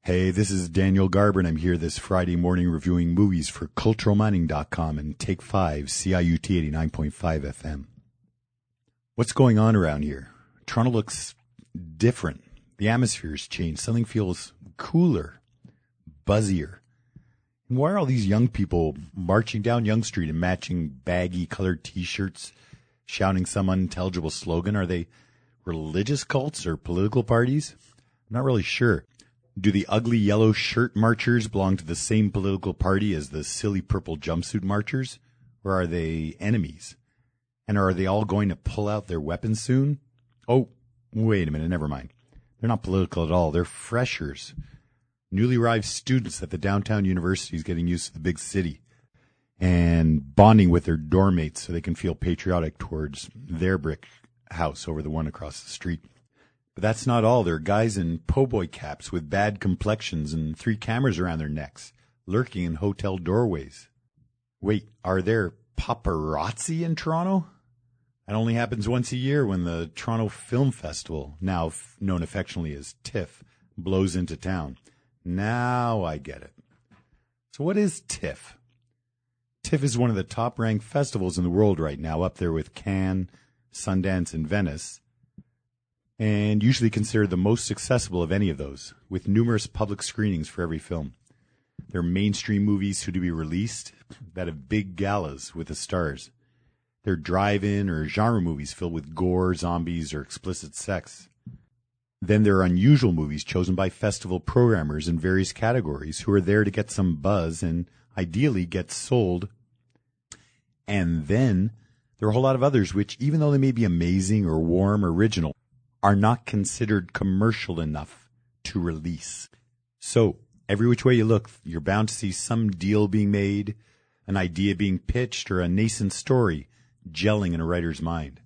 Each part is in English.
Hey, this is Daniel Garber, and I'm here this Friday morning reviewing movies for culturalmining.com and Take 5, CIUT 89.5 FM. What's going on around here? Toronto looks different. The atmosphere's changed. Something feels cooler, buzzier. And why are all these young people marching down Yonge Street in matching baggy colored T-shirts, shouting some unintelligible slogan? Are they religious cults or political parties? I'm not really sure. Do the ugly yellow shirt marchers belong to the same political party as the silly purple jumpsuit marchers? Or are they enemies? And are they all going to pull out their weapons soon? Oh, wait a minute, never mind. They're not political at all. They're freshers. Newly arrived students at the downtown universities getting used to the big city and bonding with their dorm mates so they can feel patriotic towards their brick house over the one across the street. But that's not all. There are guys in po' boy caps with bad complexions and 3 cameras around their necks, lurking in hotel doorways. Wait, are there paparazzi in Toronto? That only happens once a year when the Toronto Film Festival, now known affectionately as TIFF, blows into town. Now I get it. So what is TIFF? TIFF is one of the top-ranked festivals in the world right now, up there with Cannes, Sundance, and Venice, and usually considered the most accessible of any of those, with numerous public screenings for every film. There are mainstream movies soon to be released that have big galas with the stars. There are drive-in or genre movies filled with gore, zombies, or explicit sex. Then there are unusual movies chosen by festival programmers in various categories who are there to get some buzz and ideally get sold. And then there are a whole lot of others which, even though they may be amazing or warm or original, are not considered commercial enough to release. So, every which way you look, you're bound to see some deal being made, an idea being pitched, or a nascent story gelling in a writer's mind.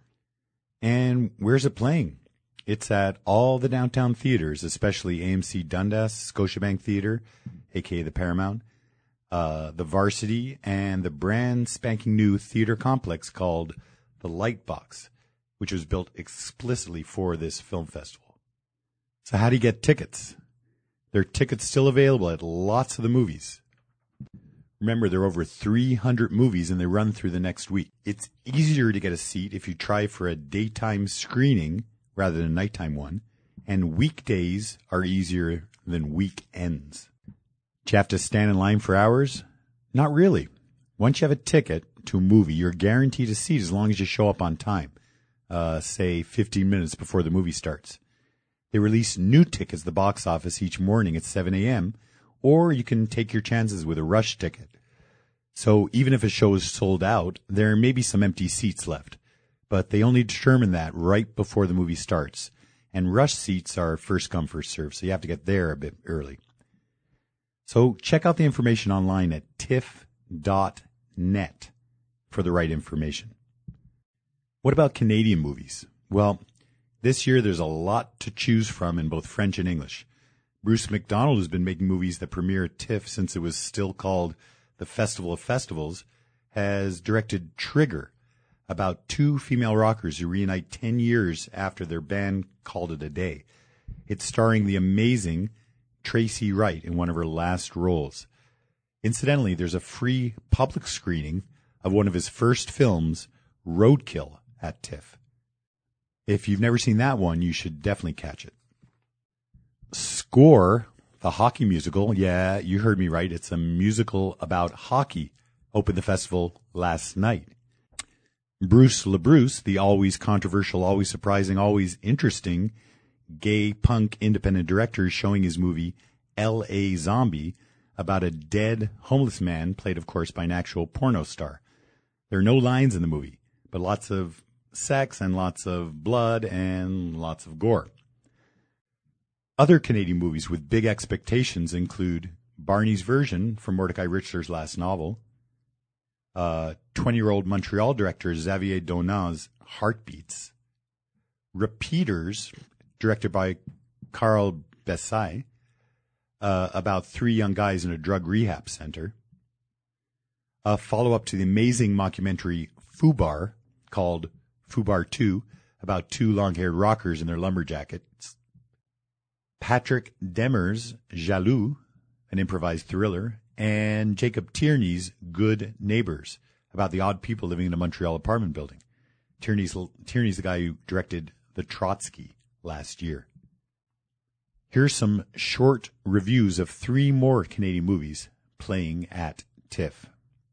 And where's it playing? It's at all the downtown theaters, especially AMC Dundas, Scotiabank Theatre, aka the Paramount, the Varsity, and the brand spanking new theater complex called the Lightbox, which was built explicitly for this film festival. So how do you get tickets? There are tickets still available at lots of the movies. Remember, there are over 300 movies and they run through the next week. It's easier to get a seat if you try for a daytime screening rather than a nighttime one, and weekdays are easier than weekends. Do you have to stand in line for hours? Not really. Once you have a ticket to a movie, you're guaranteed a seat as long as you show up on time. Say 15 minutes before the movie starts. They release new tickets at the box office each morning at 7 a.m., or you can take your chances with a rush ticket. So even if a show is sold out, there may be some empty seats left, but they only determine that right before the movie starts. And rush seats are first come, first served, so you have to get there a bit early. So check out the information online at tiff.net for the right information. What about Canadian movies? Well, this year there's a lot to choose from in both French and English. Bruce McDonald has been making movies that premiere at TIFF since it was still called the Festival of Festivals, has directed Trigger, about 2 female rockers who reunite 10 years after their band called it a day. It's starring the amazing Tracy Wright in one of her last roles. Incidentally, there's a free public screening of one of his first films, Roadkill, at TIFF. If you've never seen that one, you should definitely catch it. Score, the hockey musical, yeah, you heard me right, it's a musical about hockey, opened the festival last night. Bruce LaBruce, the always controversial, always surprising, always interesting gay punk independent director, is showing his movie L.A. Zombie about a dead homeless man, played of course by an actual porno star. There are no lines in the movie, but lots of sex and lots of blood and lots of gore. Other Canadian movies with big expectations include Barney's Version from Mordecai Richler's last novel, 20-year-old Montreal director Xavier Donat's Heartbeats, Repeaters, directed by Carl Bessay, about 3 young guys in a drug rehab center, a follow-up to the amazing mockumentary Fubar called Fubar 2, about 2 long-haired rockers in their lumberjackets, Patrick Demers' Jaloux, an improvised thriller, and Jacob Tierney's Good Neighbors, about the odd people living in a Montreal apartment building. Tierney's the guy who directed The Trotsky last year. Here's some short reviews of 3 more Canadian movies playing at TIFF.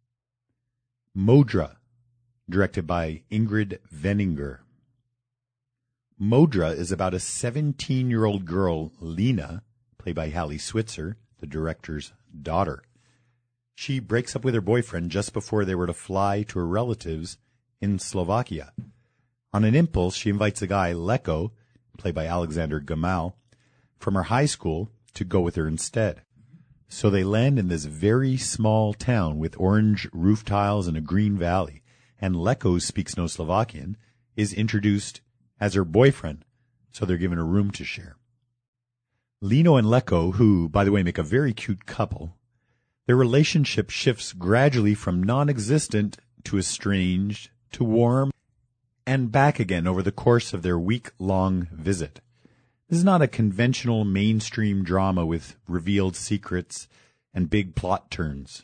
Modra, directed by Ingrid Veninger. Modra is about a 17-year-old girl, Lena, played by Hallie Switzer, the director's daughter. She breaks up with her boyfriend just before they were to fly to her relatives in Slovakia. On an impulse, she invites a guy, Leko, played by Alexander Gamal, from her high school to go with her instead. So they land in this very small town with orange roof tiles and a green valley, and Leko, who speaks no Slovakian, is introduced as her boyfriend, so they're given a room to share. Lino and Leko, who, by the way, make a very cute couple, their relationship shifts gradually from non-existent to estranged to warm and back again over the course of their week-long visit. This is not a conventional mainstream drama with revealed secrets and big plot turns.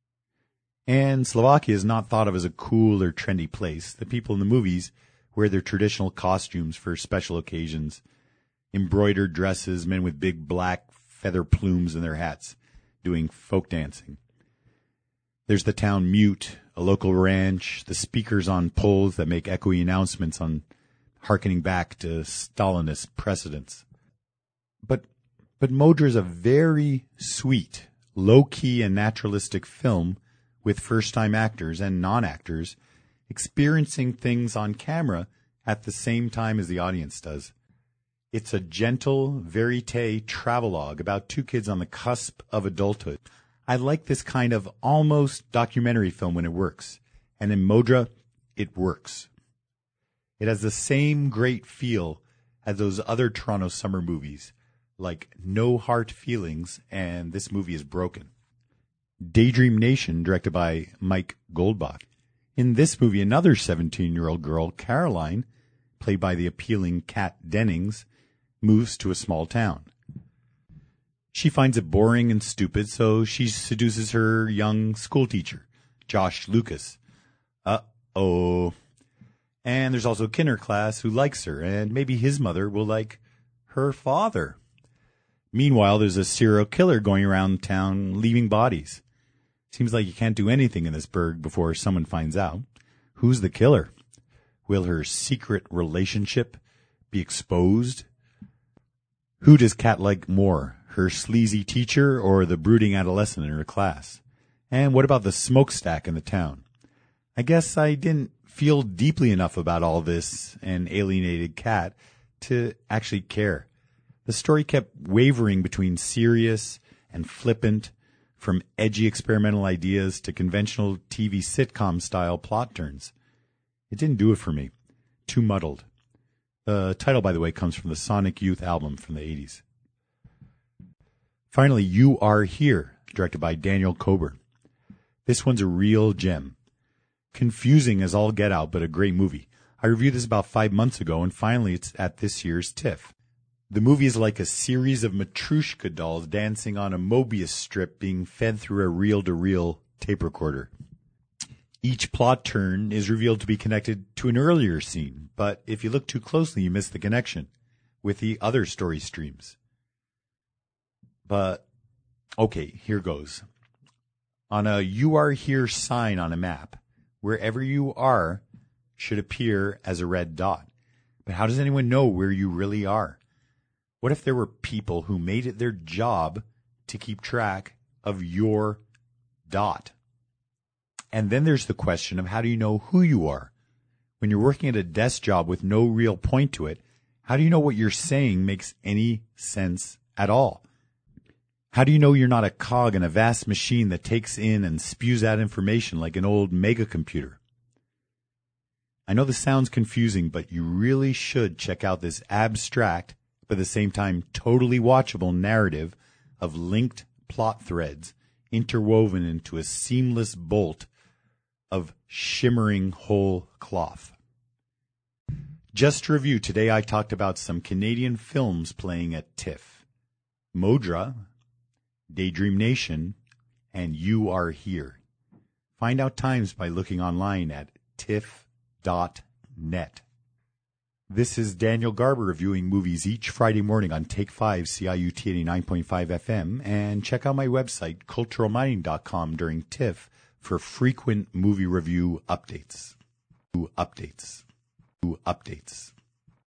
And Slovakia is not thought of as a cool or trendy place. The people in the movies wear their traditional costumes for special occasions, embroidered dresses, men with big black feather plumes in their hats, doing folk dancing. There's the town mute, a local ranch, the speakers on poles that make echoey announcements on hearkening back to Stalinist precedents. But Modra is a very sweet, low-key and naturalistic film with first-time actors and non-actors experiencing things on camera at the same time as the audience does. It's a gentle verite travelogue about 2 kids on the cusp of adulthood. I like this kind of almost documentary film when it works, and in Modra, it works. It has the same great feel as those other Toronto summer movies, like No Hard Feelings and This Movie is Broken. Daydream Nation, directed by Mike Goldbach. In this movie, another 17-year-old girl, Caroline, played by the appealing Kat Dennings, moves to a small town. She finds it boring and stupid, so she seduces her young schoolteacher, Josh Lucas. Uh-oh. And there's also a kinder class who likes her, and maybe his mother will like her father. Meanwhile, there's a serial killer going around town leaving bodies. Seems like you can't do anything in this burg before someone finds out. Who's the killer? Will her secret relationship be exposed? Who does Kat like more, her sleazy teacher or the brooding adolescent in her class? And what about the smokestack in the town? I guess I didn't feel deeply enough about all this and alienated Kat to actually care. The story kept wavering between serious and flippant, from edgy experimental ideas to conventional TV sitcom-style plot turns. It didn't do it for me. Too muddled. The title, by the way, comes from the Sonic Youth album from the 80s. Finally, You Are Here, directed by Daniel Coburn. This one's a real gem. Confusing as all get out, but a great movie. I reviewed this about 5 months ago, and finally it's at this year's TIFF. The movie is like a series of Matryoshka dolls dancing on a Mobius strip being fed through a reel-to-reel tape recorder. Each plot turn is revealed to be connected to an earlier scene, but if you look too closely, you miss the connection with the other story streams. But, okay, here goes. On a You Are Here sign on a map, wherever you are should appear as a red dot. But how does anyone know where you really are? What if there were people who made it their job to keep track of your dot? And then there's the question of how do you know who you are? When you're working at a desk job with no real point to it, how do you know what you're saying makes any sense at all? How do you know you're not a cog in a vast machine that takes in and spews out information like an old mega computer? I know this sounds confusing, but you really should check out this abstract, but at the same time totally watchable narrative of linked plot threads interwoven into a seamless bolt of shimmering whole cloth. Just to review, today I talked about some Canadian films playing at TIFF. Modra, Daydream Nation, and You Are Here. Find out times by looking online at tiff.net. This is Daniel Garber reviewing movies each Friday morning on Take 5 CIUT 89.5 FM, and check out my website culturalmining.com during TIFF for frequent movie review updates. Updates.